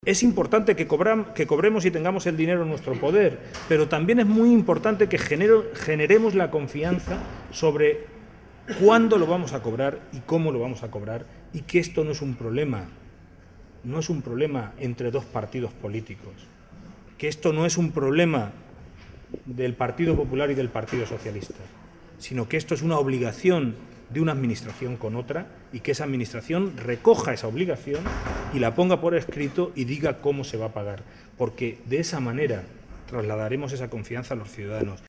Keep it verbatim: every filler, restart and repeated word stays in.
Es importante que, cobram, que cobremos y tengamos el dinero en nuestro poder, pero también es muy importante que genero, generemos la confianza sobre cuándo lo vamos a cobrar y cómo lo vamos a cobrar, y que esto no es un problema, no es un problema entre dos partidos políticos, que esto no es un problema del Partido Popular y del Partido Socialista, sino que esto es una obligación de una administración con otra, y que esa administración recoja esa obligación y la ponga por escrito y diga cómo se va a pagar, porque de esa manera trasladaremos esa confianza a los ciudadanos.